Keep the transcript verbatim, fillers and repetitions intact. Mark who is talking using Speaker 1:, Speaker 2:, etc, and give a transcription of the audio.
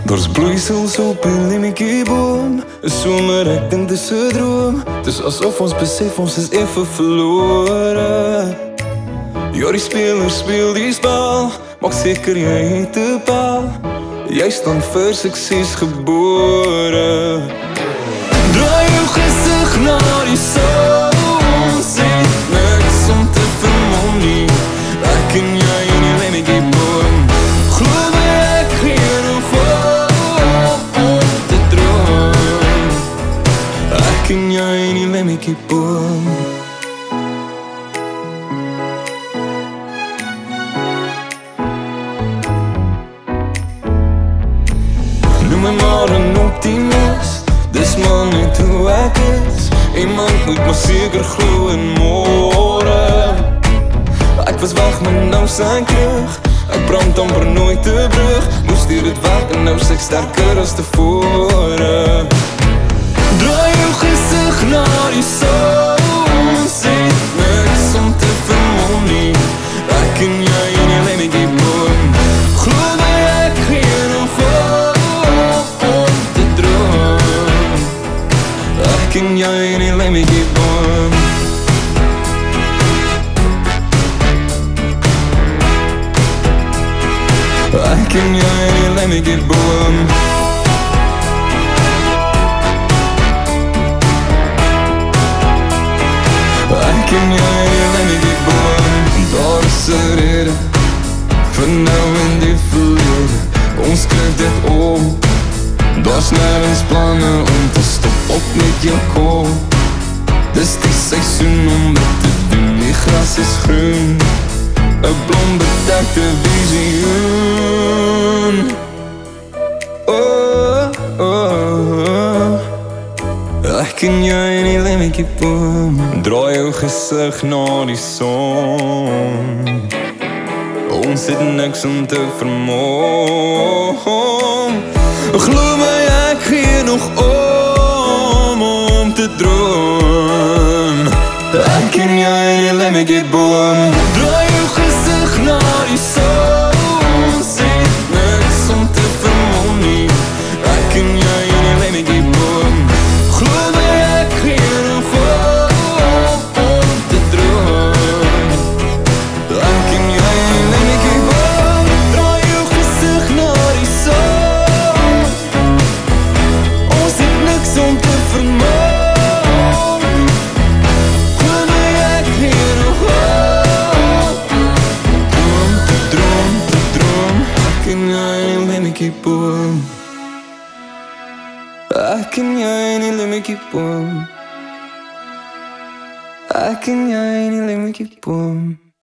Speaker 1: Daar's bloeisels op die lemmetjieboom. 'n Somer, ek dink dis 'n droom. Dis asof ons besef ons is effe verlore. Ja, die spelers speel die spel, maak seker jy het 'n bal. Jy staan vir sukses gebore. Draai jou gesig na die son, sê niks om te vermom nie. Ek en jy in die lemmetjieboom. Glo my, ek gee nog hoop om te droom. Ek en jy in die lemmetjieboom. Noem my maar een optimist, dis maar net hoe ek is. Iemand moet maar seker glo in môre. Ek was weg, maar nou sy terug. Ek brand amper nooit te brug. Moes deur dit werk en nou is ek sterker as tevore. Draai jou gesig na die son, sê niks om te vermom nie. Ek en jy in die lemmetjieboom. Glo my, ek gee nog hoop om te droom. Ek en jy in die lemmetjieboom. Ek en jy in die lemmetjieboom. Ek en jy in die lemmetjieboom. Daar is 'n rede vir nou en die verlede. Ons skryf dit om. Daar's nergens planne om te stop op met jou kom. Dis die seisoen om dit te doen. Die gras is groen, 'n blom bedekte visioen. Oh, oh, oh. Ek en jy in die lemmetjieboom. Draai jou gesig na die son. Ons het niks om te vermom. Glo my, ek gee nog om om te droom. Ek en jy in die lemmetjieboom. Draai jou gesig na die son, sê niks om te vermom nie. Ek en jy in die lemmetjieboom. Glo my, ek gee nog hoop om te droom. Ek en jy in die lemmetjieboom. Draai jou gesig na die son. Ons het niks om te vermom. Glo my, ek gee nog hoop om te droom, te droom. Ek en jy in die lemmetjieboom. Ek en jy in die lemmetjieboom. Ek en jy in die lemmetjieboom.